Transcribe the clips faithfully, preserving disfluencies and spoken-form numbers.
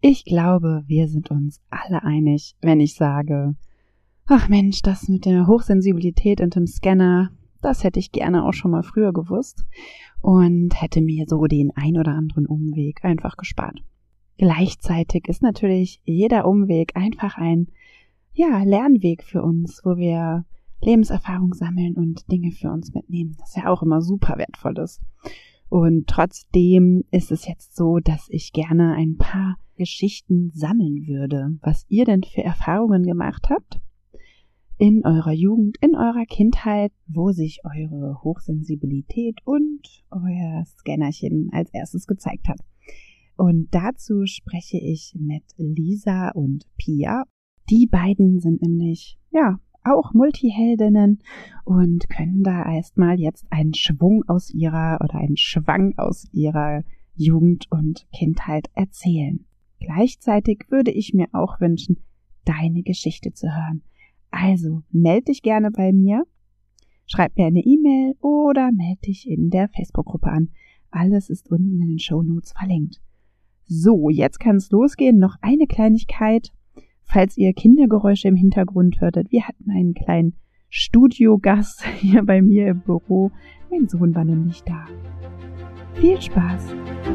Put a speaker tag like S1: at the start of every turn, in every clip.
S1: Ich glaube, wir sind uns alle einig, wenn ich sage, ach Mensch, das mit der Hochsensibilität und dem Scanner, das hätte ich gerne auch schon mal früher gewusst und hätte mir so den ein oder anderen Umweg einfach gespart. Gleichzeitig ist natürlich jeder Umweg einfach ein, ja, Lernweg für uns, wo wir Lebenserfahrung sammeln und Dinge für uns mitnehmen, das ja auch immer super wertvoll ist. Und trotzdem ist es jetzt so, dass ich gerne ein paar Geschichten sammeln würde, was ihr denn für Erfahrungen gemacht habt in eurer Jugend, in eurer Kindheit, wo sich eure Hochsensibilität und euer Scannerchen als erstes gezeigt hat. Und dazu spreche ich mit Lisa und Pia. Die beiden sind nämlich, ja, auch Multiheldinnen und können da erstmal jetzt einen Schwung aus ihrer oder einen Schwang aus ihrer Jugend und Kindheit erzählen. Gleichzeitig würde ich mir auch wünschen, deine Geschichte zu hören. Also melde dich gerne bei mir, schreib mir eine E-Mail oder melde dich in der Facebook-Gruppe an. Alles ist unten in den Shownotes verlinkt. So, jetzt kann es losgehen. Noch eine Kleinigkeit. Falls ihr Kindergeräusche im Hintergrund hörtet, wir hatten einen kleinen Studiogast hier bei mir im Büro. Mein Sohn war nämlich da. Viel Spaß!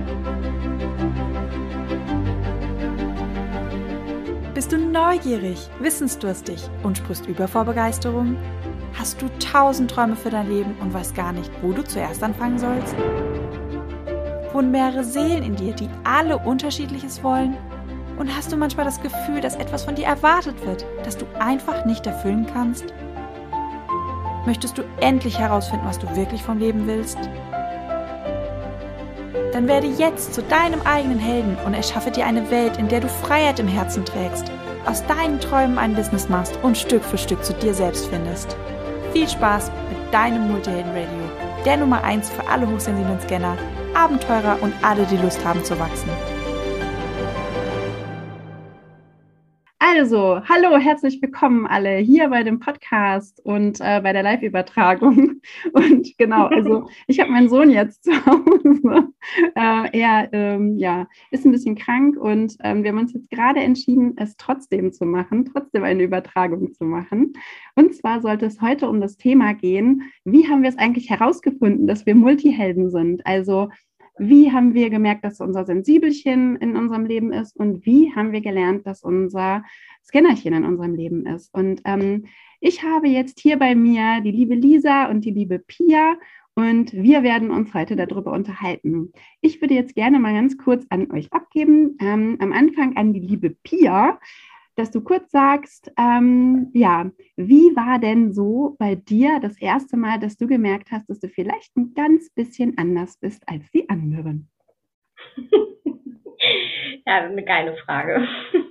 S2: Bist du neugierig, wissensdurstig und sprichst über vor Begeisterung? Hast du tausend Träume für dein Leben und weißt gar nicht, wo du zuerst anfangen sollst? Wohnen mehrere Seelen in dir, die alle Unterschiedliches wollen? Und hast du manchmal das Gefühl, dass etwas von dir erwartet wird, das du einfach nicht erfüllen kannst? Möchtest du endlich herausfinden, was du wirklich vom Leben willst? Dann werde jetzt zu deinem eigenen Helden und erschaffe dir eine Welt, in der du Freiheit im Herzen trägst, aus deinen Träumen ein Business machst und Stück für Stück zu dir selbst findest. Viel Spaß mit deinem Multihelden-Radio, der Nummer eins für alle hochsensiblen Scanner, Abenteurer und alle, die Lust haben zu wachsen.
S3: Also, hallo, herzlich willkommen alle hier bei dem Podcast und äh, bei der Live-Übertragung. Und genau, also ich habe meinen Sohn jetzt zu Hause. Äh, er ähm, ja, ist ein bisschen krank und ähm, wir haben uns jetzt gerade entschieden, es trotzdem zu machen, trotzdem eine Übertragung zu machen. Und zwar sollte es heute um das Thema gehen, wie haben wir es eigentlich herausgefunden, dass wir Multihelden sind? Also wie haben wir gemerkt, dass unser Sensibelchen in unserem Leben ist und wie haben wir gelernt, dass unser Scannerchen in unserem Leben ist? Und ähm, ich habe jetzt hier bei mir die liebe Lisa und die liebe Pia und wir werden uns heute darüber unterhalten. Ich würde jetzt gerne mal ganz kurz an euch abgeben, ähm, am Anfang an die liebe Pia, dass du kurz sagst, ähm, ja, wie war denn so bei dir das erste Mal, dass du gemerkt hast, dass du vielleicht ein ganz bisschen anders bist als die anderen?
S4: Ja, eine geile Frage.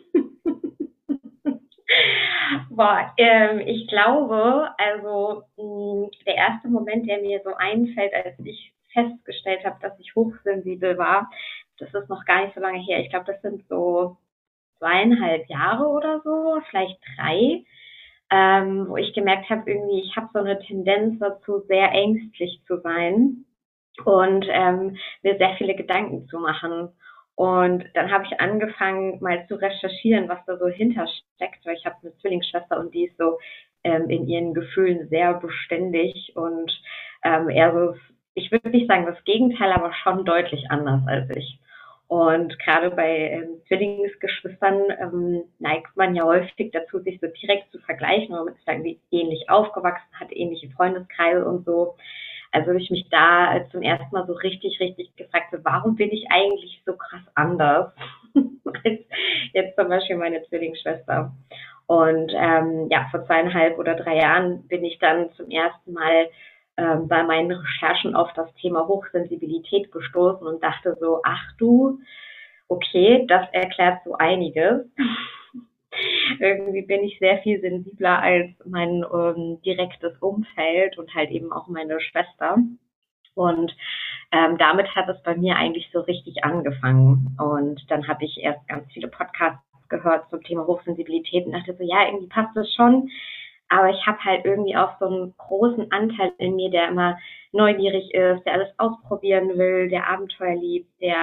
S4: Boah, ähm, ich glaube, also mh, der erste Moment, der mir so einfällt, als ich festgestellt habe, dass ich hochsensibel war, das ist noch gar nicht so lange her. Ich glaube, das sind so zweieinhalb Jahre oder so, vielleicht drei, ähm, wo ich gemerkt habe, irgendwie, ich habe so eine Tendenz dazu, sehr ängstlich zu sein und ähm, mir sehr viele Gedanken zu machen. Und dann habe ich angefangen, mal zu recherchieren, was da so hintersteckt, weil ich habe eine Zwillingsschwester und die ist so ähm, in ihren Gefühlen sehr beständig und ähm, eher so, ich würde nicht sagen das Gegenteil, aber schon deutlich anders als ich. Und gerade bei ähm, Zwillingsgeschwistern ähm, neigt man ja häufig dazu, sich so direkt zu vergleichen, weil man ist irgendwie ähnlich aufgewachsen, hat ähnliche Freundeskreise und so. Also ich mich da zum ersten Mal so richtig, richtig gefragt habe, warum bin ich eigentlich so krass anders als jetzt zum Beispiel meine Zwillingsschwester. Und ähm, ja, vor zweieinhalb oder drei Jahren bin ich dann zum ersten Mal ähm, bei meinen Recherchen auf das Thema Hochsensibilität gestoßen und dachte so, ach du, okay, das erklärt so einiges. Irgendwie bin ich sehr viel sensibler als mein ähm, direktes Umfeld und halt eben auch meine Schwester. Und ähm, damit hat es bei mir eigentlich so richtig angefangen. Und dann habe ich erst ganz viele Podcasts gehört zum Thema Hochsensibilität und dachte so, ja, irgendwie passt das schon. Aber ich habe halt irgendwie auch so einen großen Anteil in mir, der immer neugierig ist, der alles ausprobieren will, der Abenteuer liebt, der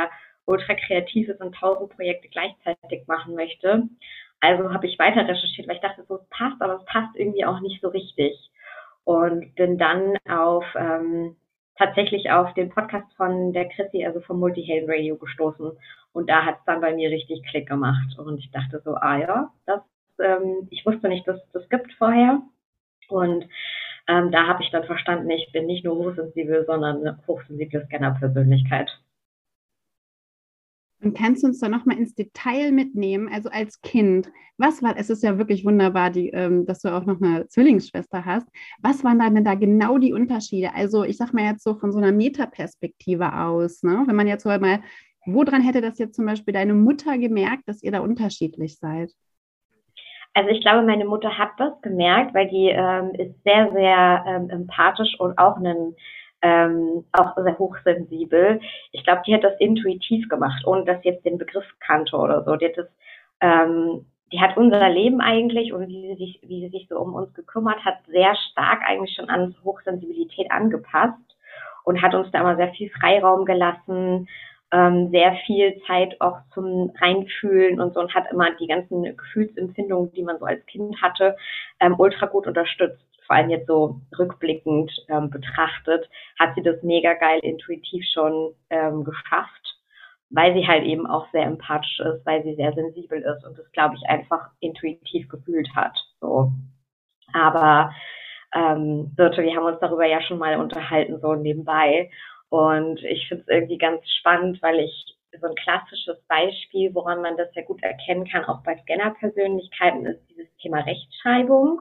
S4: ultra kreativ ist und tausend Projekte gleichzeitig machen möchte. Also habe ich weiter recherchiert, weil ich dachte, so, es passt, aber es passt irgendwie auch nicht so richtig. Und bin dann auf ähm, tatsächlich auf den Podcast von der Chrissy, also vom Multihelden Radio gestoßen. Und da hat es dann bei mir richtig Klick gemacht. Und ich dachte so, ah ja, das, ähm, ich wusste nicht, dass das gibt vorher. Und ähm, da habe ich dann verstanden, ich bin nicht nur hochsensibel, sondern eine hochsensible Scanner-Persönlichkeit.
S3: Und kannst du uns da nochmal ins Detail mitnehmen, also als Kind, was war, es ist ja wirklich wunderbar, die, ähm, dass du auch noch eine Zwillingsschwester hast, was waren dann denn da genau die Unterschiede? Also ich sag mal jetzt so von so einer Metaperspektive aus, ne? Wenn man jetzt so mal, woran hätte das jetzt zum Beispiel deine Mutter gemerkt, dass ihr da unterschiedlich seid?
S4: Also ich glaube, meine Mutter hat das gemerkt, weil die ähm, ist sehr, sehr ähm, empathisch und auch einen Ähm, auch sehr hochsensibel. Ich glaube, die hat das intuitiv gemacht, ohne dass sie jetzt den Begriff kannte oder so. Die hat das, ähm, die hat unser Leben eigentlich und wie sie sich, wie sie sich so um uns gekümmert hat, sehr stark eigentlich schon an Hochsensibilität angepasst und hat uns da immer sehr viel Freiraum gelassen, ähm, sehr viel Zeit auch zum Reinfühlen und so und hat immer die ganzen Gefühlsempfindungen, die man so als Kind hatte, ähm, ultra gut unterstützt. Vor allem jetzt so rückblickend ähm, betrachtet, hat sie das mega geil intuitiv schon ähm, geschafft, weil sie halt eben auch sehr empathisch ist, weil sie sehr sensibel ist und das, glaube ich, einfach intuitiv gefühlt hat. So. Aber ähm, Birte, wir haben uns darüber ja schon mal unterhalten, so nebenbei. Und ich finde es irgendwie ganz spannend, weil ich so ein klassisches Beispiel, woran man das ja gut erkennen kann, auch bei Scanner-Persönlichkeiten, ist dieses Thema Rechtschreibung.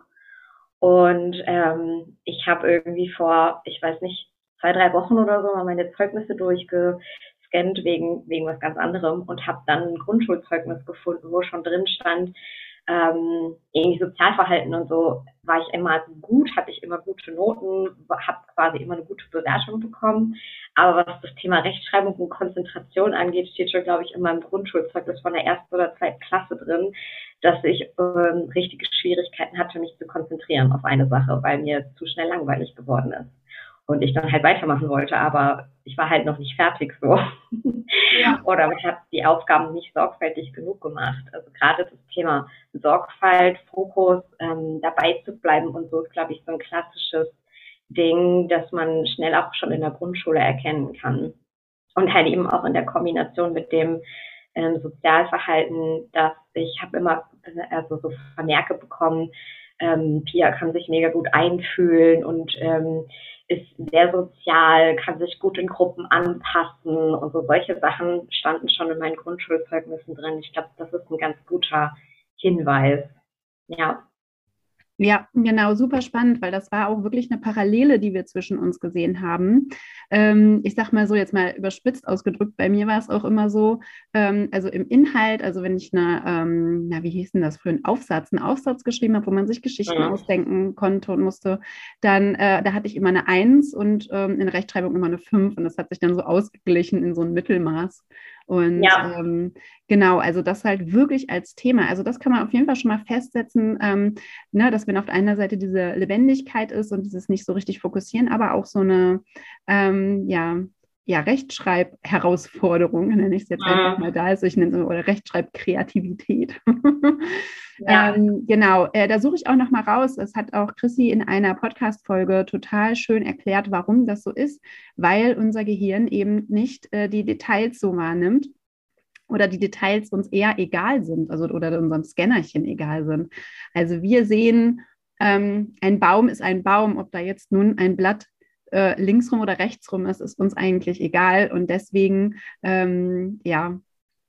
S4: Und ähm, ich habe irgendwie vor, ich weiß nicht, zwei, drei Wochen oder so mal meine Zeugnisse durchgescannt wegen, wegen was ganz anderem und habe dann ein Grundschulzeugnis gefunden, wo schon drin stand, ähm, irgendwie Sozialverhalten und so war ich immer gut, hatte ich immer gute Noten, habe quasi immer eine gute Bewertung bekommen. Aber was das Thema Rechtschreibung und Konzentration angeht, steht schon, glaube ich, in meinem Grundschulzeugnis von der ersten oder zweiten Klasse drin, dass ich ähm, richtige Schwierigkeiten hatte, mich zu konzentrieren auf eine Sache, weil mir zu schnell langweilig geworden ist. Und ich dann halt weitermachen wollte, aber ich war halt noch nicht fertig so. Ja. Oder ich habe die Aufgaben nicht sorgfältig genug gemacht. Also gerade das Thema Sorgfalt, Fokus, ähm, dabei zu bleiben und so ist, glaube ich, so ein klassisches Ding, das man schnell auch schon in der Grundschule erkennen kann. Und halt eben auch in der Kombination mit dem ähm, Sozialverhalten, dass ich habe immer also so Vermerke bekommen, ähm, Pia kann sich mega gut einfühlen und ähm, ist sehr sozial, kann sich gut in Gruppen anpassen und so solche Sachen standen schon in meinen Grundschulzeugnissen drin. Ich glaube, das ist ein ganz guter Hinweis. Ja.
S3: Ja, genau, super spannend, weil das war auch wirklich eine Parallele, die wir zwischen uns gesehen haben. Ähm, ich sag mal so, jetzt mal überspitzt ausgedrückt, bei mir war es auch immer so, ähm, also im Inhalt, also wenn ich eine, ähm, na, wie hieß denn das für einen Aufsatz, einen Aufsatz geschrieben habe, wo man sich Geschichten mhm. ausdenken konnte und musste, dann, äh, da hatte ich immer eine Eins und ähm, in Rechtschreibung immer eine Fünf und das hat sich dann so ausgeglichen in so ein Mittelmaß. Und ja. ähm, genau, also das halt wirklich als Thema, also das kann man auf jeden Fall schon mal festsetzen, ähm, ne, dass wenn auf der einen Seite diese Lebendigkeit ist und dieses nicht so richtig fokussieren, aber auch so eine, ähm, ja, ja, Rechtschreib-Herausforderung, nenne ich es jetzt ja. einfach mal da, also ich nenne es oder Rechtschreib-Kreativität. Ja. ähm, genau, äh, da suche ich auch noch mal raus. Es hat auch Chrissy in einer Podcast-Folge total schön erklärt, warum das so ist, weil unser Gehirn eben nicht äh, die Details so wahrnimmt oder die Details uns eher egal sind, also oder unserem Scannerchen egal sind. Also wir sehen, ähm, ein Baum ist ein Baum, ob da jetzt nun ein Blatt äh, linksrum oder rechtsrum ist, ist uns eigentlich egal und deswegen, ähm, ja,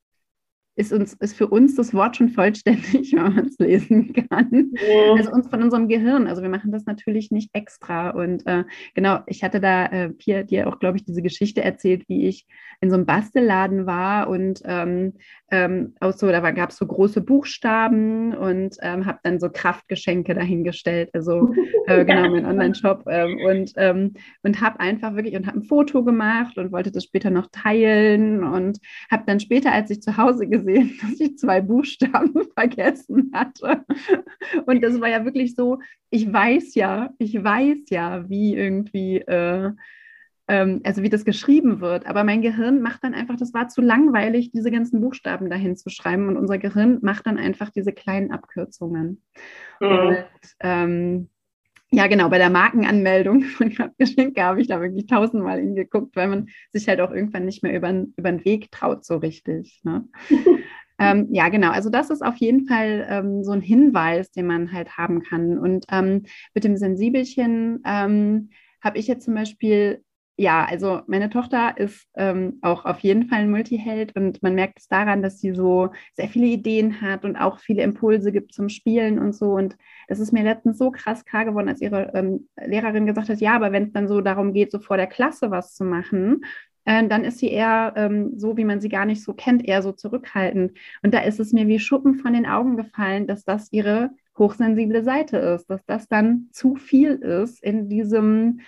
S3: ist, uns, ist für uns das Wort schon vollständig, wenn man es lesen kann. Ja. Also uns von unserem Gehirn. Also wir machen das natürlich nicht extra. Und äh, genau, ich hatte da, äh, Pia, dir auch, glaube ich, diese Geschichte erzählt, wie ich in so einem Bastelladen war und ähm, ähm, aus so, da gab es so große Buchstaben und ähm, habe dann so Kraftgeschenke dahingestellt. Also äh, genau, mein Online-Shop. Ähm, und ähm, und habe einfach wirklich, und habe ein Foto gemacht und wollte das später noch teilen und habe dann später, als ich zu Hause gesehen, dass ich zwei Buchstaben vergessen hatte. Und das war ja wirklich so, ich weiß ja, ich weiß ja, wie irgendwie, äh, ähm, also wie das geschrieben wird. Aber mein Gehirn macht dann einfach, das war zu langweilig, diese ganzen Buchstaben dahin zu schreiben. Und unser Gehirn macht dann einfach diese kleinen Abkürzungen. Mhm. Und ähm, ja, genau, bei der Markenanmeldung von Geschenke habe ich da wirklich tausendmal hingeguckt, weil man sich halt auch irgendwann nicht mehr über, über den Weg traut so richtig. Ne? ähm, ja, genau, also das ist auf jeden Fall ähm, so ein Hinweis, den man halt haben kann. Und ähm, mit dem Sensibelchen ähm, habe ich jetzt zum Beispiel, ja, also meine Tochter ist ähm, auch auf jeden Fall ein Multiheld und man merkt es daran, dass sie so sehr viele Ideen hat und auch viele Impulse gibt zum Spielen und so. Und das ist mir letztens so krass klar geworden, als ihre ähm, Lehrerin gesagt hat, ja, aber wenn es dann so darum geht, so vor der Klasse was zu machen, äh, dann ist sie eher ähm, so, wie man sie gar nicht so kennt, eher so zurückhaltend. Und da ist es mir wie Schuppen von den Augen gefallen, dass das ihre hochsensible Seite ist, dass das dann zu viel ist in diesem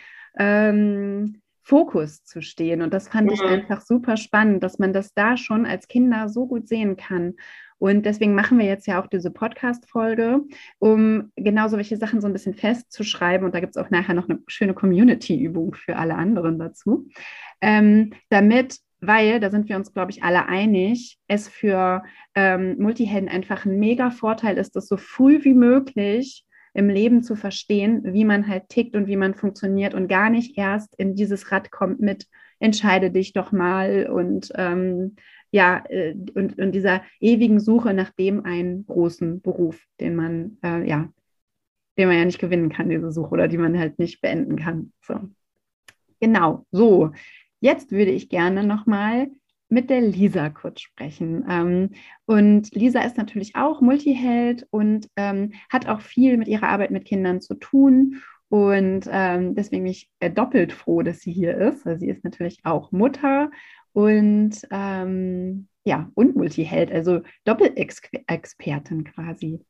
S3: ähm, Fokus zu stehen. Und das fand mhm. ich einfach super spannend, dass man das da schon als Kinder so gut sehen kann. Und deswegen machen wir jetzt ja auch diese Podcast-Folge, um genau solche Sachen so ein bisschen festzuschreiben. Und da gibt es auch nachher noch eine schöne Community-Übung für alle anderen dazu. Ähm, damit, weil, da sind wir uns, glaube ich, alle einig, es für ähm, Multihelden einfach ein mega Vorteil ist, das so früh wie möglich im Leben zu verstehen, wie man halt tickt und wie man funktioniert und gar nicht erst in dieses Rad kommt mit, entscheide dich doch mal und ähm, ja, äh, und, und dieser ewigen Suche nach dem einen großen Beruf, den man, äh, ja, den man ja nicht gewinnen kann, diese Suche, oder die man halt nicht beenden kann. So. Genau, so. Jetzt würde ich gerne nochmal mit der Lisa kurz sprechen. Ähm, und Lisa ist natürlich auch Multiheld und ähm, hat auch viel mit ihrer Arbeit mit Kindern zu tun. Und ähm, deswegen bin ich äh, doppelt froh, dass sie hier ist. Also sie ist natürlich auch Mutter und ähm, ja, und Multiheld, also Doppelexpertin quasi.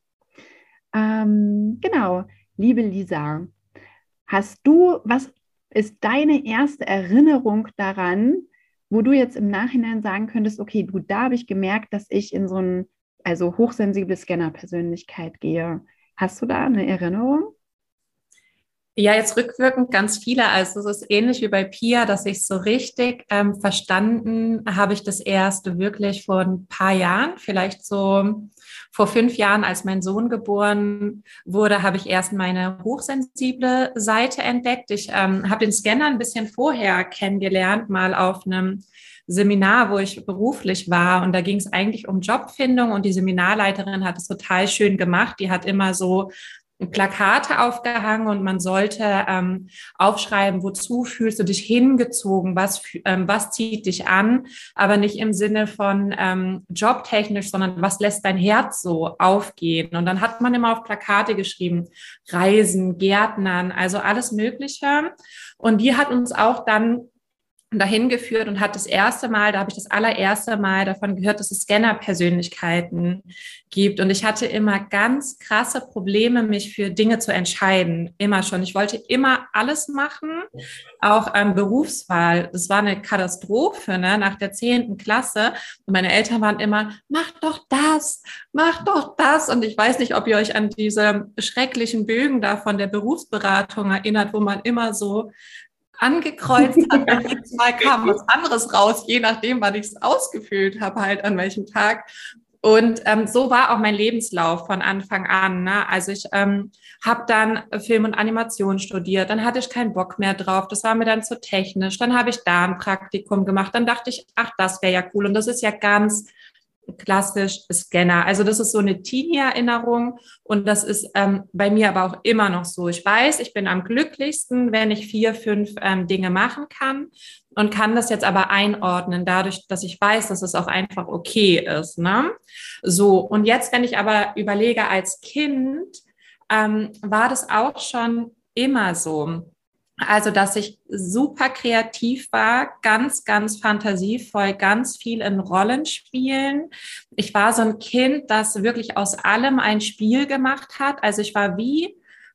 S3: Ähm, genau, liebe Lisa, hast du, was ist deine erste Erinnerung daran, wo du jetzt im Nachhinein sagen könntest, okay, du, da habe ich gemerkt, dass ich in so ein, also hochsensible Scanner-Persönlichkeit gehe. Hast du da eine Erinnerung?
S5: Ja, jetzt rückwirkend ganz viele. Also es ist ähnlich wie bei Pia, dass ich so richtig ähm, verstanden habe ich das erst wirklich vor ein paar Jahren, vielleicht so vor fünf Jahren, als mein Sohn geboren wurde, habe ich erst meine hochsensible Seite entdeckt. Ich ähm, habe den Scanner ein bisschen vorher kennengelernt, mal auf einem Seminar, wo ich beruflich war. Und da ging es eigentlich um Jobfindung. Und die Seminarleiterin hat es total schön gemacht. Die hat immer so Plakate aufgehangen und man sollte ähm, aufschreiben, wozu fühlst du dich hingezogen, was, ähm, was zieht dich an, aber nicht im Sinne von ähm, jobtechnisch, sondern was lässt dein Herz so aufgehen. Und dann hat man immer auf Plakate geschrieben, Reisen, Gärtnern, also alles Mögliche. Und die hat uns auch dann dahin geführt und hat das erste Mal, da habe ich das allererste Mal davon gehört, dass es Scanner-Persönlichkeiten gibt. Und ich hatte immer ganz krasse Probleme, mich für Dinge zu entscheiden. Immer schon. Ich wollte immer alles machen, auch ähm, Berufswahl. Das war eine Katastrophe, ne? Nach der zehnten Klasse. Und meine Eltern waren immer, mach doch das, mach doch das. Und ich weiß nicht, ob ihr euch an diese schrecklichen Bögen da von der Berufsberatung erinnert, wo man immer so angekreuzt hat, und jedes Mal kam was anderes raus, je nachdem, wann ich es ausgefüllt habe, halt an welchem Tag. Und ähm, so war auch mein Lebenslauf von Anfang an. Ne? Also ich ähm, habe dann Film und Animation studiert, dann hatte ich keinen Bock mehr drauf, das war mir dann zu technisch. Dann habe ich da ein Praktikum gemacht, dann dachte ich, ach, das wäre ja cool. Und das ist ja ganz klassisch Scanner. Also das ist so eine Teenie-Erinnerung und das ist ähm, bei mir aber auch immer noch so. Ich weiß, ich bin am glücklichsten, wenn ich vier, fünf ähm, Dinge machen kann und kann das jetzt aber einordnen, dadurch, dass ich weiß, dass es auch einfach okay ist. Ne? So, und jetzt, wenn ich aber überlege, als Kind ähm, war das auch schon immer so. Also, dass ich super kreativ war, ganz, ganz fantasievoll, ganz viel in Rollenspielen. Ich war so ein Kind, das wirklich aus allem ein Spiel gemacht hat. Also ich war wie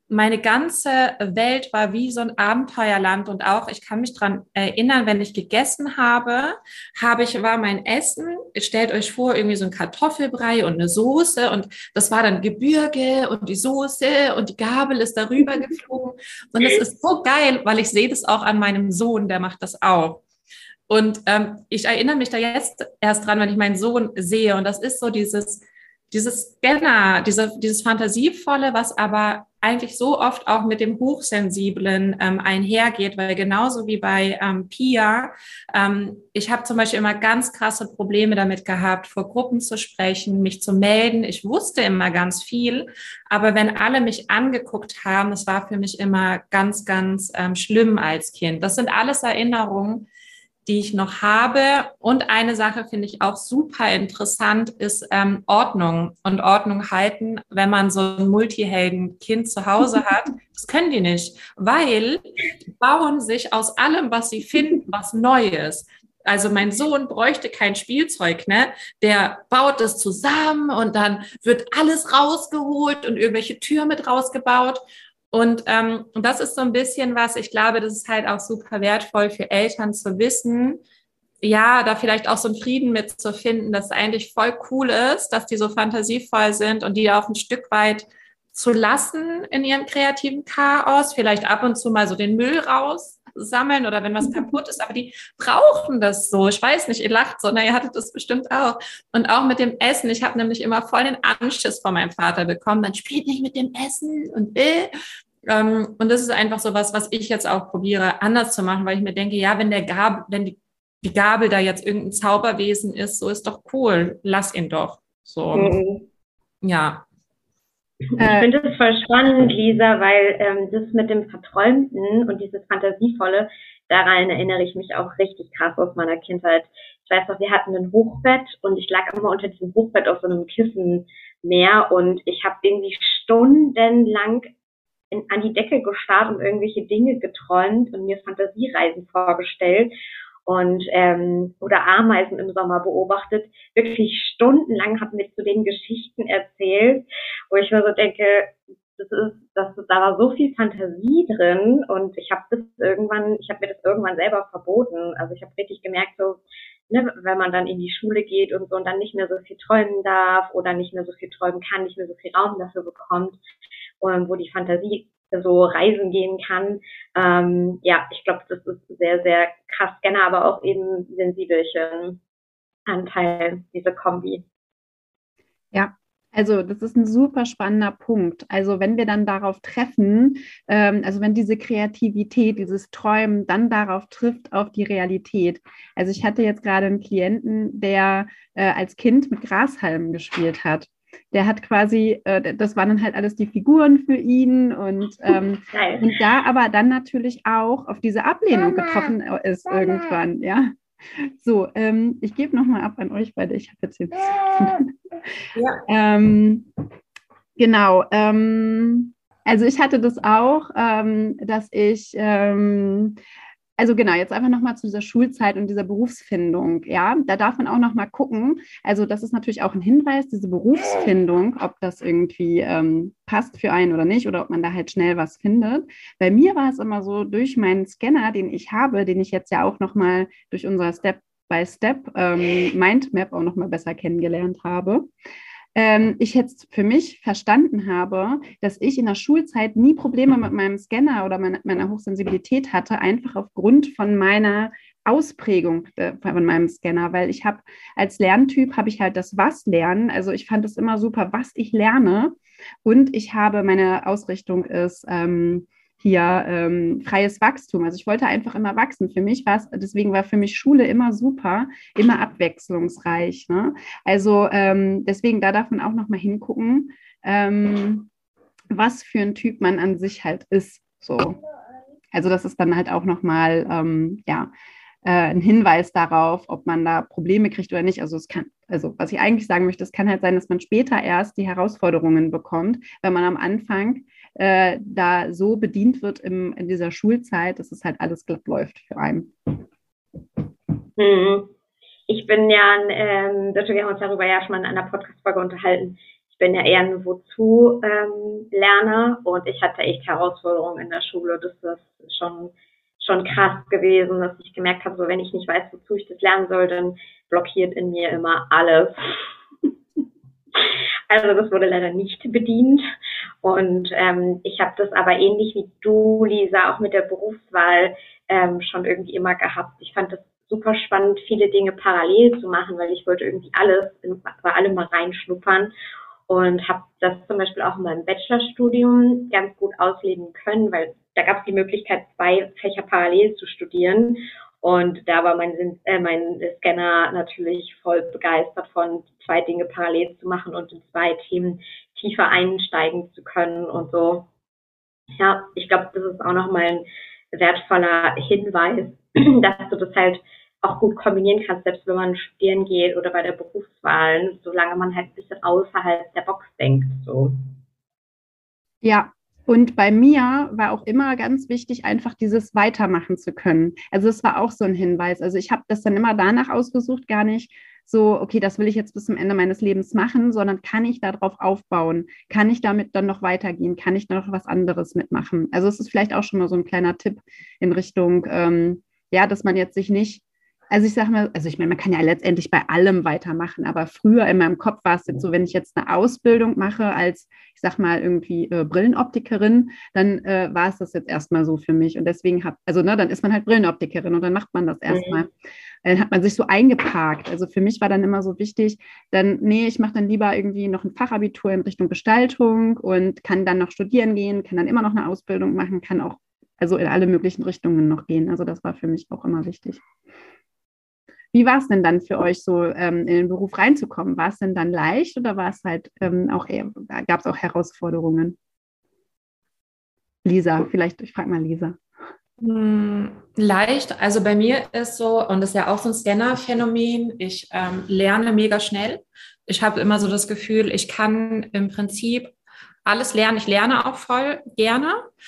S5: meine ganze Welt war wie so ein Abenteuerland und auch, ich kann mich dran erinnern, wenn ich gegessen habe, habe ich, war mein Essen, stellt euch vor, irgendwie so ein Kartoffelbrei und eine Soße und das war dann Gebirge und die Soße und die Gabel ist darüber geflogen und es ist so geil, weil ich sehe das auch an meinem Sohn, der macht das auch. Und ähm, ich erinnere mich da jetzt erst dran, wenn ich meinen Sohn sehe und das ist so dieses Dieses Scanner, diese, dieses Fantasievolle, was aber eigentlich so oft auch mit dem Hochsensiblen ähm, einhergeht, weil genauso wie bei ähm, Pia, ähm, ich habe zum Beispiel immer ganz krasse Probleme damit gehabt, vor Gruppen zu sprechen, mich zu melden. Ich wusste immer ganz viel, aber wenn alle mich angeguckt haben, das war für mich immer ganz, ganz ähm, schlimm als Kind. Das sind alles Erinnerungen, die ich noch habe. Und eine Sache finde ich auch super interessant, ist ähm, Ordnung und Ordnung halten, wenn man so ein Multihelden-Kind zu Hause hat. Das können die nicht, weil die bauen sich aus allem, was sie finden, was Neues. Also mein Sohn bräuchte kein Spielzeug, ne? Der baut das zusammen und dann wird alles rausgeholt und irgendwelche Türen mit rausgebaut. Und ähm, das ist so ein bisschen was, ich glaube, das ist halt auch super wertvoll für Eltern zu wissen, ja, da vielleicht auch so einen Frieden mitzufinden, dass es eigentlich voll cool ist, dass die so fantasievoll sind und die auch ein Stück weit zu lassen in ihrem kreativen Chaos, vielleicht ab und zu mal so den Müll raussammeln oder wenn was kaputt ist, aber die brauchen das so. Ich weiß nicht, ihr lacht so, na, ihr hattet das bestimmt auch. Und auch mit dem Essen, ich habe nämlich immer voll den Anschiss von meinem Vater bekommen, man spielt nicht mit dem Essen und äh. Ähm, und das ist einfach so was, was ich jetzt auch probiere, anders zu machen, weil ich mir denke, ja, wenn der Gabel, wenn die, die Gabel da jetzt irgendein Zauberwesen ist, so ist doch cool, lass ihn doch. So,
S4: Mhm.
S5: ja.
S4: Ich finde das voll spannend, Lisa, weil ähm, das mit dem Verträumten und dieses Fantasievolle, daran erinnere ich mich auch richtig krass aus meiner Kindheit. Ich weiß noch, wir hatten ein Hochbett und ich lag immer unter diesem Hochbett auf so einem Kissenmeer und ich habe irgendwie stundenlang in, an die Decke gestarrt und irgendwelche Dinge geträumt und mir Fantasiereisen vorgestellt und ähm, oder Ameisen im Sommer beobachtet. Wirklich stundenlang hat mir zu den Geschichten erzählt, wo ich mir so denke, das ist, das, da war so viel Fantasie drin und ich habe das irgendwann, ich habe mir das irgendwann selber verboten. Also ich habe richtig gemerkt, so, ne, wenn man dann in die Schule geht und so und dann nicht mehr so viel träumen darf oder nicht mehr so viel träumen kann, nicht mehr so viel Raum dafür bekommt, und wo die Fantasie so reisen gehen kann. Ähm, ja, ich glaube, das ist sehr, sehr krass gerne, aber auch eben sensibelchen Anteil, diese Kombi.
S3: Ja, also das ist ein super spannender Punkt. Also wenn wir dann darauf treffen, ähm, also wenn diese Kreativität, dieses Träumen dann darauf trifft, auf die Realität. Also ich hatte jetzt gerade einen Klienten, der äh, als Kind mit Grashalmen gespielt hat. Der hat quasi, äh, das waren dann halt alles die Figuren für ihn und, ähm, und da aber dann natürlich auch auf diese Ablehnung getroffen ist irgendwann, ja. So, ähm, ich gebe nochmal ab an euch beide. Ich habe jetzt hier. Ja. ähm, genau. Ähm, also ich hatte das auch, ähm, dass ich, ähm, also genau, jetzt einfach nochmal zu dieser Schulzeit und dieser Berufsfindung. Ja, da darf man auch nochmal gucken. Also das ist natürlich auch ein Hinweis, diese Berufsfindung, ob das irgendwie ähm, passt für einen oder nicht oder ob man da halt schnell was findet. Bei mir war es immer so, durch meinen Scanner, den ich habe, den ich jetzt ja auch nochmal durch unser Step-by-Step ähm, Mindmap auch nochmal besser kennengelernt habe, ähm, ich jetzt für mich verstanden habe, dass ich in der Schulzeit nie Probleme mit meinem Scanner oder meine, meiner Hochsensibilität hatte, einfach aufgrund von meiner Ausprägung äh, von meinem Scanner, weil ich habe als Lerntyp habe ich halt das Was lernen, also ich fand es immer super, was ich lerne und ich habe, meine Ausrichtung ist ähm, hier ähm, freies Wachstum. Also ich wollte einfach immer wachsen. Für mich war es, deswegen war für mich Schule immer super, immer abwechslungsreich. Ne? Also ähm, deswegen, da darf man auch noch mal hingucken, ähm, was für ein Typ man an sich halt ist. So. Also das ist dann halt auch noch mal, ähm, ja, äh, ein Hinweis darauf, ob man da Probleme kriegt oder nicht. Also es kann, also was ich eigentlich sagen möchte, es kann halt sein, dass man später erst die Herausforderungen bekommt, wenn man am Anfang äh, da so bedient wird im, in dieser Schulzeit, dass es halt alles glatt läuft für einen.
S4: Hm. Ich bin ja, ähm, wir haben uns darüber ja schon mal in einer Podcast-Folge unterhalten. ich bin ja eher ein Wozu-Lerner ähm, und ich hatte echt Herausforderungen in der Schule. Das ist schon, schon krass gewesen, dass ich gemerkt habe, so wenn ich nicht weiß, wozu ich das lernen soll, dann blockiert in mir immer alles. Also das wurde leider nicht bedient. Und ähm, ich habe das aber ähnlich wie du, Lisa, auch mit der Berufswahl ähm, schon irgendwie immer gehabt. Ich fand das super spannend, viele Dinge parallel zu machen, weil ich wollte irgendwie alles, bei allem mal reinschnuppern und habe das zum Beispiel auch in meinem Bachelorstudium ganz gut ausleben können, weil da gab es die Möglichkeit, zwei Fächer parallel zu studieren. Und da war mein, äh, mein Scanner natürlich voll begeistert von, zwei Dinge parallel zu machen und in zwei Themen tiefer einsteigen zu können und so. Ja, ich glaube, das ist auch nochmal ein wertvoller Hinweis, dass du das halt auch gut kombinieren kannst, selbst wenn man studieren geht oder bei der Berufswahl, solange man halt ein bisschen außerhalb der Box denkt. So.
S3: Ja, und bei mir war auch immer ganz wichtig, einfach dieses weitermachen zu können. Also es war auch so ein Hinweis. Also ich habe das dann immer danach ausgesucht, gar nicht so, okay, das will ich jetzt bis zum Ende meines Lebens machen, sondern kann ich darauf aufbauen? Kann ich damit dann noch weitergehen? Kann ich da noch was anderes mitmachen? Also es ist vielleicht auch schon mal so ein kleiner Tipp in Richtung, ähm, ja, dass man jetzt sich nicht, also ich sage mal, also ich meine, man kann ja letztendlich bei allem weitermachen, aber früher in meinem Kopf war es jetzt so, wenn ich jetzt eine Ausbildung mache als, ich sag mal, irgendwie äh, Brillenoptikerin, dann äh, war es das jetzt erstmal so für mich. Und deswegen hat, also ne, dann ist man halt Brillenoptikerin und dann macht man das erstmal. Dann hat man sich so eingeparkt. Also für mich war dann immer so wichtig, dann, nee, ich mache dann lieber irgendwie noch ein Fachabitur in Richtung Gestaltung und kann dann noch studieren gehen, kann dann immer noch eine Ausbildung machen, kann auch also in alle möglichen Richtungen noch gehen. Also das war für mich auch immer wichtig. Wie war es denn dann für euch so, ähm, in den Beruf reinzukommen? War es denn dann leicht oder war es halt ähm, auch eher, gab es auch Herausforderungen? Lisa, vielleicht, ich frage mal Lisa.
S5: Hm, leicht, also bei mir ist so, und das ist ja auch so ein Scanner-Phänomen, ich ähm, lerne mega schnell. Ich habe immer so das Gefühl, ich kann im Prinzip alles lernen. Ich lerne auch voll gerne,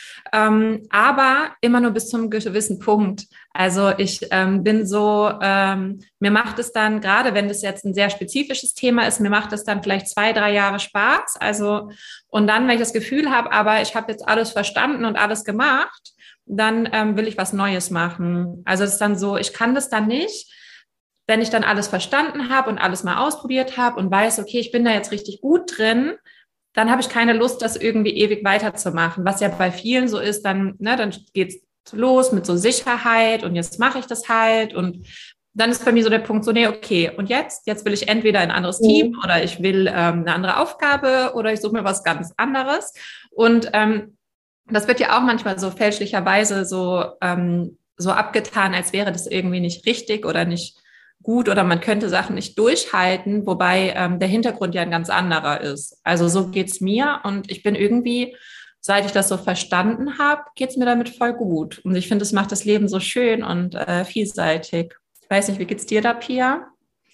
S5: ähm, aber immer nur bis zum gewissen Punkt. Also ich ähm, bin so, ähm, mir macht es dann, gerade wenn das jetzt ein sehr spezifisches Thema ist, mir macht es dann vielleicht zwei, drei Jahre Spaß. Also und dann, wenn ich das Gefühl habe, aber ich habe jetzt alles verstanden und alles gemacht, dann ähm, will ich was Neues machen. Also es ist dann so, ich kann das dann nicht, wenn ich dann alles verstanden habe und alles mal ausprobiert habe und weiß, okay, ich bin da jetzt richtig gut drin, dann habe ich keine Lust, das irgendwie ewig weiterzumachen. Was ja bei vielen so ist, dann, ne, dann geht's los mit so Sicherheit und jetzt mache ich das halt und dann ist bei mir so der Punkt so, nee, okay, und jetzt? Jetzt will ich entweder ein anderes mhm. Team oder ich will ähm, eine andere Aufgabe oder ich suche mir was ganz anderes. Und ähm, das wird ja auch manchmal so fälschlicherweise so, ähm, so abgetan, als wäre das irgendwie nicht richtig oder nicht gut oder man könnte Sachen nicht durchhalten, wobei ähm, der Hintergrund ja ein ganz anderer ist. Also so geht's mir und ich bin irgendwie, seit ich das so verstanden habe, geht's mir damit voll gut. Und ich finde, es macht das Leben so schön und äh, vielseitig. Ich weiß nicht, wie geht's dir da, Pia?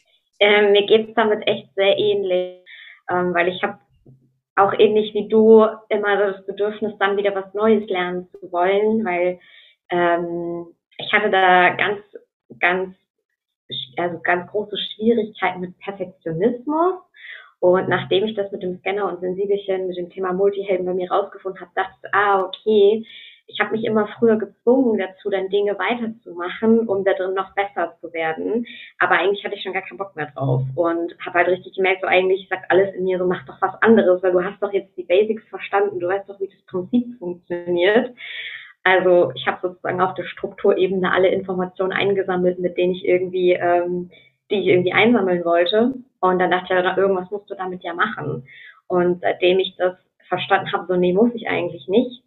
S4: Ähm, mir geht's damit echt sehr ähnlich, ähm, weil ich habe auch ähnlich wie du immer das Bedürfnis, dann wieder was Neues lernen zu wollen, weil ähm, ich hatte da ganz, ganz also ganz große Schwierigkeiten mit Perfektionismus. Und nachdem ich das mit dem Scanner und Sensibelchen, mit dem Thema Multihelden bei mir rausgefunden habe, dachte ich, ah, okay, ich habe mich immer früher gezwungen dazu, dann Dinge weiterzumachen, um da drin noch besser zu werden. Aber eigentlich hatte ich schon gar keinen Bock mehr drauf und habe halt richtig gemerkt, so eigentlich sagt alles in mir so, mach doch was anderes, weil du hast doch jetzt die Basics verstanden, du weißt doch, wie das Prinzip funktioniert. Also ich habe sozusagen auf der Strukturebene alle Informationen eingesammelt, mit denen ich irgendwie, ähm, die ich irgendwie einsammeln wollte. Und dann dachte ich, ja, irgendwas musst du damit ja machen. Und seitdem ich das verstanden habe, so nee, muss ich eigentlich nicht,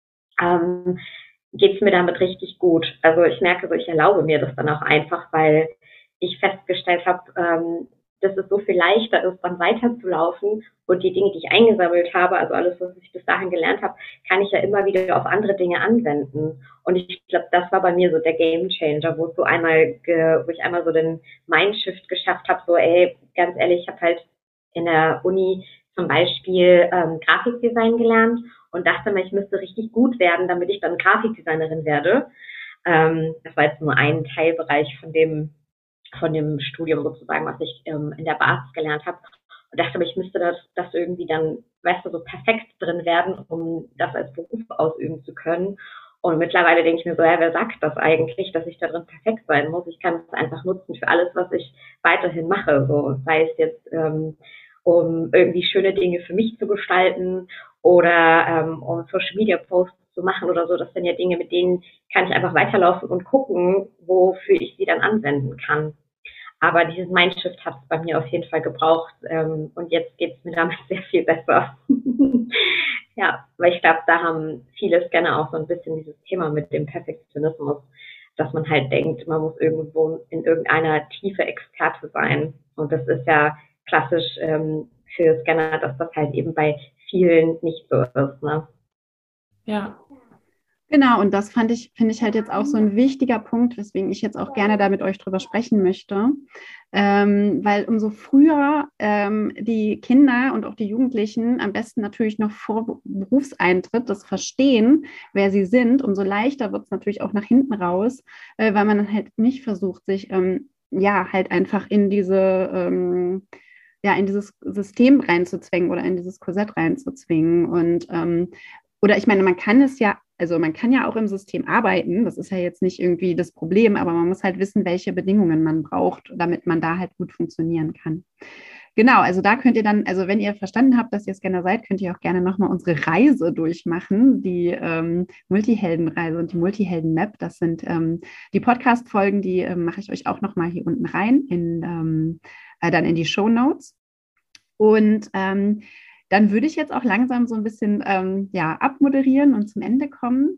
S4: ähm, geht's mir damit richtig gut. Also ich merke so, ich erlaube mir das dann auch einfach, weil ich festgestellt habe, ähm, dass es so viel leichter ist, dann weiterzulaufen und die Dinge, die ich eingesammelt habe, also alles, was ich bis dahin gelernt habe, kann ich ja immer wieder auf andere Dinge anwenden. Und ich glaube, das war bei mir so der Game Changer, wo es so einmal, ge, wo ich einmal so den Mindshift geschafft habe, so ey, ganz ehrlich, ich habe halt in der Uni zum Beispiel ähm, Grafikdesign gelernt und dachte mir, ich müsste richtig gut werden, damit ich dann Grafikdesignerin werde. Ähm, das war jetzt nur ein Teilbereich von dem von dem Studium sozusagen, was ich ähm, in der Basis gelernt habe. und dachte mir, ich müsste das, das irgendwie dann, weißt du, so perfekt drin werden, um das als Beruf ausüben zu können. Und mittlerweile denke ich mir so, ja, wer sagt das eigentlich, dass ich da drin perfekt sein muss? Ich kann es einfach nutzen für alles, was ich weiterhin mache. So, sei es jetzt, ähm, um irgendwie schöne Dinge für mich zu gestalten oder ähm, um Social Media Posts zu machen oder so. Das sind ja Dinge, mit denen kann ich einfach weiterlaufen und gucken, wofür ich sie dann anwenden kann. Aber dieses Mindshift hat es bei mir auf jeden Fall gebraucht, ähm, und jetzt geht es mir damit sehr viel besser. Ja, weil ich glaube, da haben viele Scanner auch so ein bisschen dieses Thema mit dem Perfektionismus, dass man halt denkt, man muss irgendwo in irgendeiner Tiefe Experte sein. Und das ist ja klassisch ähm, für Scanner, dass das halt eben bei vielen nicht so ist. Ne?
S5: Ja.
S3: Genau, und das fand ich, finde ich halt jetzt auch so ein wichtiger Punkt, weswegen ich jetzt auch gerne da mit euch drüber sprechen möchte. Ähm, weil umso früher ähm, die Kinder und auch die Jugendlichen am besten natürlich noch vor Berufseintritt das verstehen, wer sie sind, umso leichter wird es natürlich auch nach hinten raus, äh, weil man dann halt nicht versucht, sich ähm, ja halt einfach in diese ähm, ja, in dieses System reinzuzwängen oder in dieses Korsett reinzuzwingen. Und ähm, oder ich meine, man kann es ja, also man kann ja auch im System arbeiten, das ist ja jetzt nicht irgendwie das Problem, aber man muss halt wissen, welche Bedingungen man braucht, damit man da halt gut funktionieren kann. Genau, also da könnt ihr dann, also wenn ihr verstanden habt, dass ihr Scanner seid, könnt ihr auch gerne nochmal unsere Reise durchmachen, die ähm, Multiheldenreise und die Multihelden-Map. Das sind ähm, die Podcast-Folgen, die ähm, mache ich euch auch nochmal hier unten rein, in, ähm, äh, dann in die Shownotes. Und ähm, dann würde ich jetzt auch langsam so ein bisschen ähm, ja, abmoderieren und zum Ende kommen.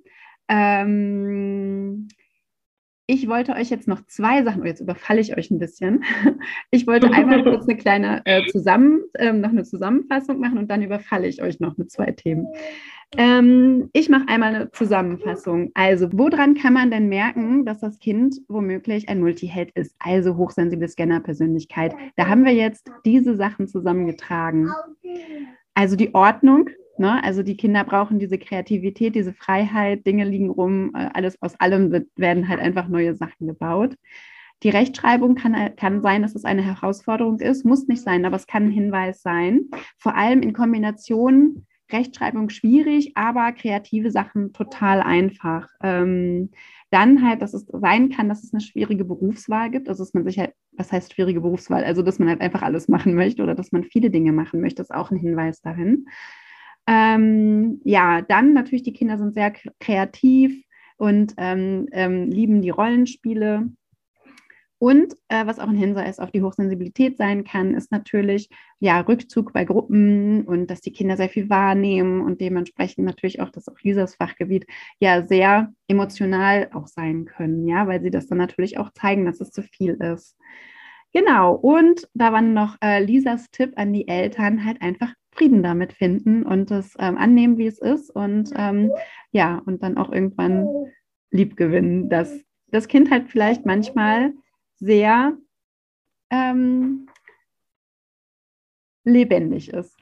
S3: Ähm, ich wollte euch jetzt noch zwei Sachen, oh, jetzt überfalle ich euch ein bisschen. Ich wollte einmal kurz eine kleine äh, zusammen, ähm, noch eine Zusammenfassung machen und dann überfalle ich euch noch mit zwei Themen. Ähm, ich mache einmal eine Zusammenfassung. Also, woran kann man denn merken, dass das Kind womöglich ein Multiheld ist, also hochsensible Scanner-Persönlichkeit? Da haben wir jetzt diese Sachen zusammengetragen. Also die Ordnung, ne? Also die Kinder brauchen diese Kreativität, diese Freiheit, Dinge liegen rum, alles aus allem wird, werden halt einfach neue Sachen gebaut. Die Rechtschreibung kann, kann sein, dass es eine Herausforderung ist, muss nicht sein, aber es kann ein Hinweis sein. Vor allem in Kombination Rechtschreibung schwierig, aber kreative Sachen total einfach. Ähm, dann halt, dass es sein kann, dass es eine schwierige Berufswahl gibt, also dass man sich halt, was heißt schwierige Berufswahl? Also dass man halt einfach alles machen möchte oder dass man viele Dinge machen möchte, ist auch ein Hinweis dahin. Ähm, ja, dann natürlich, die Kinder sind sehr kreativ und ähm, ähm, lieben die Rollenspiele. Und äh, was auch ein Hinweis auf die Hochsensibilität sein kann, ist natürlich ja Rückzug bei Gruppen und dass die Kinder sehr viel wahrnehmen und dementsprechend natürlich auch das auch Lisas Fachgebiet ja sehr emotional auch sein können, ja, weil sie das dann natürlich auch zeigen, dass es zu viel ist. Genau, und da war noch äh, Lisas Tipp an die Eltern, halt einfach Frieden damit finden und das ähm, annehmen, wie es ist und ähm, ja, und dann auch irgendwann lieb gewinnen, dass das Kind halt vielleicht manchmal sehr ähm, lebendig ist.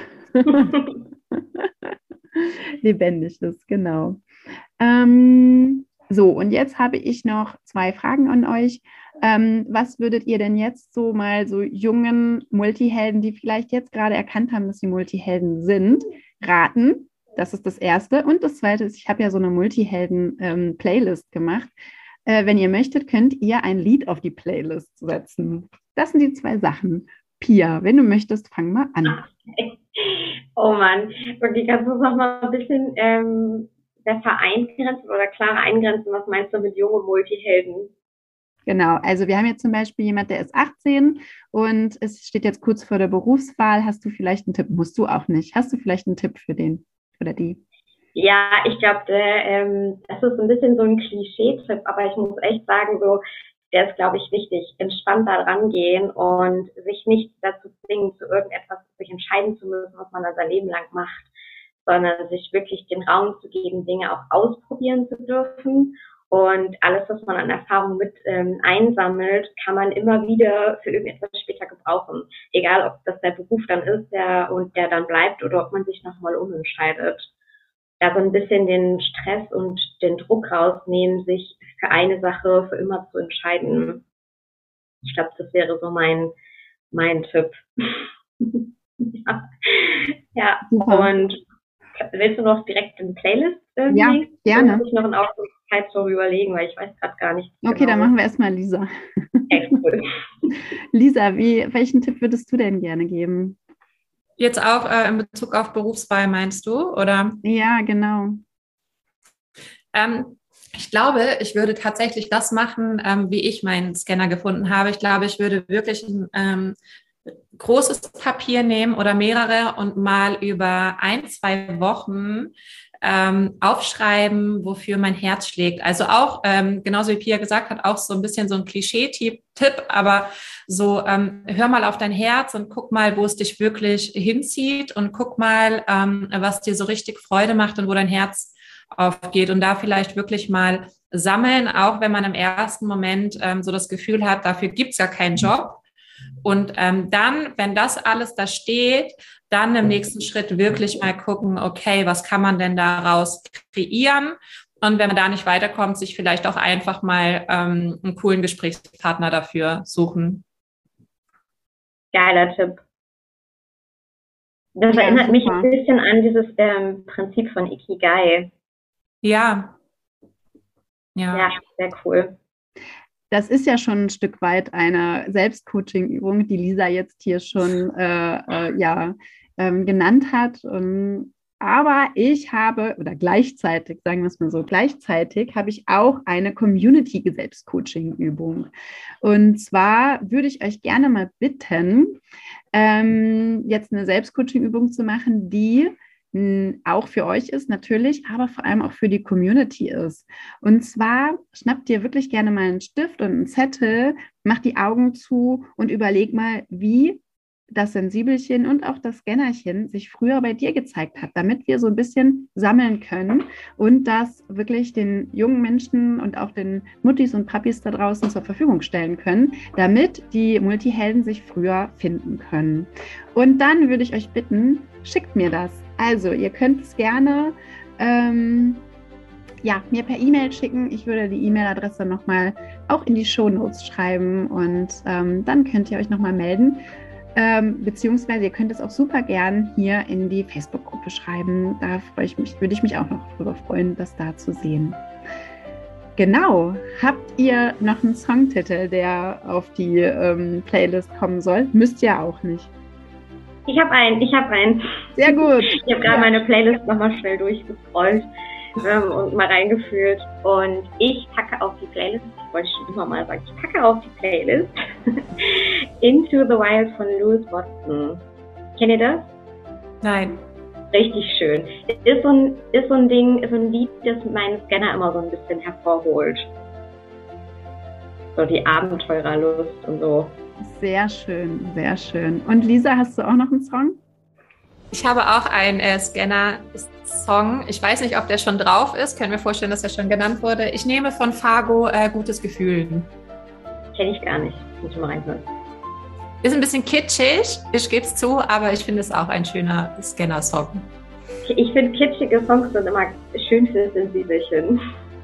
S3: Lebendig ist, genau. Ähm, so, und jetzt habe ich noch zwei Fragen an euch. Ähm, was würdet ihr denn jetzt so mal so jungen Multihelden, die vielleicht jetzt gerade erkannt haben, dass sie Multihelden sind, raten? Das ist das Erste. Und das Zweite ist, ich habe ja so eine Multihelden-Playlist gemacht. Äh, wenn ihr möchtet, könnt ihr ein Lied auf die Playlist setzen. Das sind die zwei Sachen. Pia, wenn du möchtest, fang mal an.
S4: Oh Mann, okay, kannst du es noch mal ein bisschen ähm, besser eingrenzen oder klarer eingrenzen? Was meinst du mit junge Multihelden?
S3: Genau, also wir haben jetzt zum Beispiel jemand, der ist achtzehn und es steht jetzt kurz vor der Berufswahl. Hast du vielleicht einen Tipp? Musst du auch nicht. Hast du vielleicht einen Tipp für den oder die?
S4: Ja, ich glaube, ähm, das ist ein bisschen so ein Klischee-Tipp, aber ich muss echt sagen, so, der ist, glaube ich, wichtig, entspannt da rangehen und sich nicht dazu zwingen, zu irgendetwas sich entscheiden zu müssen, was man da sein Leben lang macht, sondern sich wirklich den Raum zu geben, Dinge auch ausprobieren zu dürfen. Und alles, was man an Erfahrung mit ähm, einsammelt, kann man immer wieder für irgendetwas später gebrauchen. Egal, ob das der Beruf dann ist, der und der dann bleibt oder ob man sich nochmal umentscheidet. Da so ein bisschen den Stress und den Druck rausnehmen, sich für eine Sache für immer zu entscheiden. Ich glaube, das wäre so mein, mein Tipp. Ja, ja.
S3: Super.
S4: Und willst du noch direkt eine Playlist irgendwie?
S3: Ja, gerne.
S4: Dann muss ich noch in Aufmerksamkeit so überlegen, weil ich weiß gerade gar nicht.
S3: Okay,
S4: genau.
S3: dann machen wir erstmal Lisa.
S4: Okay, cool.
S3: Lisa, wie, welchen Tipp würdest du denn gerne geben?
S5: Jetzt auch äh, in Bezug auf Berufswahl meinst du, oder?
S3: Ja, genau.
S5: Ähm, ich glaube, ich würde tatsächlich das machen, ähm, wie ich meinen Scanner gefunden habe. Ich glaube, ich würde wirklich ein ähm, großes Papier nehmen oder mehrere und mal über ein, zwei Wochen ähm, aufschreiben, wofür mein Herz schlägt. Also auch, ähm, genauso wie Pia gesagt hat, auch so ein bisschen so ein Klischee-Tipp, aber so ähm, hör mal auf dein Herz und guck mal, wo es dich wirklich hinzieht und guck mal, ähm, was dir so richtig Freude macht und wo dein Herz aufgeht und da vielleicht wirklich mal sammeln, auch wenn man im ersten Moment ähm, so das Gefühl hat, dafür gibt's ja keinen Job. Und ähm, dann, wenn das alles da steht, dann im nächsten Schritt wirklich mal gucken, okay, was kann man denn daraus kreieren? Und wenn man da nicht weiterkommt, sich vielleicht auch einfach mal ähm, einen coolen Gesprächspartner dafür suchen.
S4: Geiler Tipp. Das
S3: Ja,
S4: erinnert
S3: super.
S4: mich ein bisschen an dieses ähm, Prinzip von Ikigai.
S5: Ja. Ja.
S4: Ja, sehr cool.
S3: Das ist ja schon ein Stück weit eine Selbstcoaching-Übung, die Lisa jetzt hier schon äh, äh, ja, ähm, genannt hat. Und, aber ich habe, oder gleichzeitig, sagen wir es mal so, gleichzeitig habe ich auch eine Community-Selbstcoaching-Übung. Und zwar würde ich euch gerne mal bitten, ähm, jetzt eine Selbstcoaching-Übung zu machen, die auch für euch ist natürlich, aber vor allem auch für die Community ist. Und zwar schnappt ihr wirklich gerne mal einen Stift und einen Zettel, macht die Augen zu und überleg mal, wie das Sensibelchen und auch das Scannerchen sich früher bei dir gezeigt hat, damit wir so ein bisschen sammeln können und das wirklich den jungen Menschen und auch den Muttis und Papis da draußen zur Verfügung stellen können, damit die Multihelden sich früher finden können. Und dann würde ich euch bitten, schickt mir das. Also, ihr könnt es gerne ähm, ja, mir per E-Mail schicken. Ich würde die E-Mail-Adresse nochmal auch in die Shownotes schreiben und ähm, dann könnt ihr euch nochmal melden. Ähm, beziehungsweise ihr könnt es auch super gern hier in die Facebook-Gruppe schreiben. Da freue ich mich, würde ich mich auch noch drüber freuen, das da zu sehen. Genau. Habt ihr noch einen Songtitel, der auf die ähm, Playlist kommen soll? Müsst ihr auch nicht.
S4: Ich habe einen, ich habe einen.
S3: Sehr gut.
S4: Ich habe gerade ja. meine Playlist nochmal schnell durchgescrollt ähm, und mal reingefühlt. Und ich packe auf die Playlist, ich wollte schon immer mal sagen, ich packe auf die Playlist Into the Wild von Louis Watson. Kennt ihr das?
S5: Nein.
S4: Richtig schön. Ist so ein, ist so ein Ding, ist so ein Lied, das meinen Scanner immer so ein bisschen hervorholt. So die Abenteurerlust und so.
S3: Sehr schön, sehr schön. Und Lisa, hast du auch noch einen Song?
S5: Ich habe auch einen äh, Scanner-Song. Ich weiß nicht, ob der schon drauf ist. Können wir vorstellen, dass er schon genannt wurde. Ich nehme von Fargo äh, Gutes Gefühl.
S4: Kenne ich gar nicht. Muss ich mal reinhören.
S5: Ist ein bisschen kitschig, ich gebe es zu, aber ich finde es auch ein schöner Scanner-Song.
S4: Ich finde, kitschige Songs sind immer schön für Sensibelchen.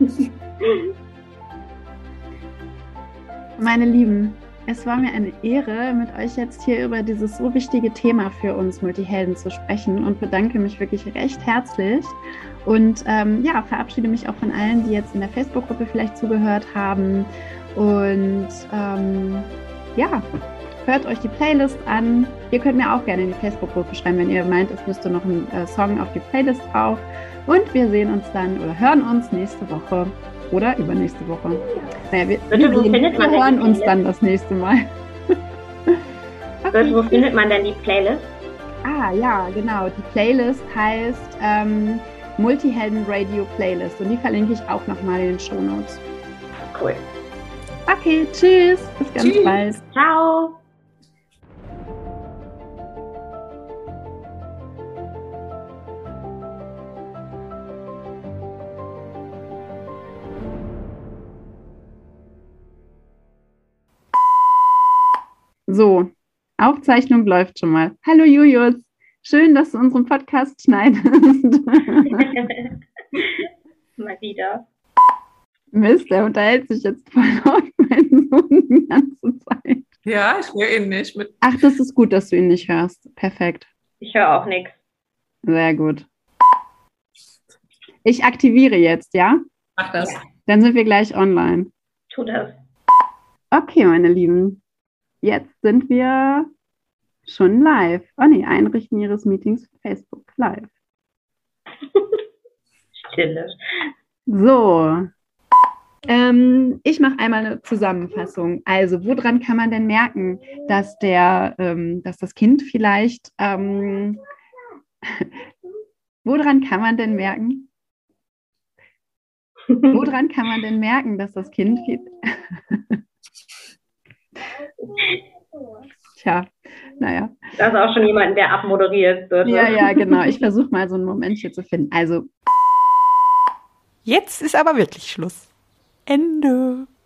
S3: Meine Lieben, es war mir eine Ehre, mit euch jetzt hier über dieses so wichtige Thema für uns Multihelden zu sprechen und bedanke mich wirklich recht herzlich und ähm, ja, verabschiede mich auch von allen, die jetzt in der Facebook-Gruppe vielleicht zugehört haben und ähm, ja, hört euch die Playlist an. Ihr könnt mir auch gerne in die Facebook-Gruppe schreiben, wenn ihr meint, es müsste noch ein äh, Song auf die Playlist drauf. Und wir sehen uns dann oder hören uns nächste Woche oder übernächste Woche. Naja, wir,
S4: Bitte,
S3: wir, sehen, wir hören uns dann das nächste Mal.
S4: Okay. Wo findet man denn die Playlist?
S3: Ah ja, genau. Die Playlist heißt ähm, Multihelden Radio Playlist und die verlinke ich auch nochmal in den Shownotes.
S4: Cool.
S3: Okay, tschüss. Bis ganz
S5: tschüss.
S3: bald.
S4: Ciao.
S3: So, Aufzeichnung läuft schon mal. Hallo Julius, schön, dass du unseren Podcast schneidest.
S4: Mal wieder.
S3: Mist, der unterhält sich jetzt voll laut mit meinem Sohn die ganze Zeit.
S5: Ja, ich höre ihn nicht. Mit
S3: Ach, das ist gut, dass du ihn nicht hörst. Perfekt.
S4: Ich höre auch nichts.
S3: Sehr gut. Ich aktiviere jetzt, ja?
S5: Mach das.
S3: Dann sind wir gleich online.
S4: Tu das.
S3: Okay, meine Lieben. Jetzt sind wir schon live. Oh nee, Einrichten Ihres Meetings für Facebook live.
S4: Stille.
S3: So. Ähm, ich mache einmal eine Zusammenfassung. Also, woran kann man denn merken, dass der, ähm, dass das Kind vielleicht, ähm, woran kann man denn merken? Woran kann man denn merken, dass das Kind viel Tja, naja.
S4: Da ist auch schon jemand, der abmoderiert wird.
S3: Ja, ja, genau. Ich versuche mal so ein Momentchen zu finden. Also,
S2: Jetzt ist aber wirklich Schluss. Ende.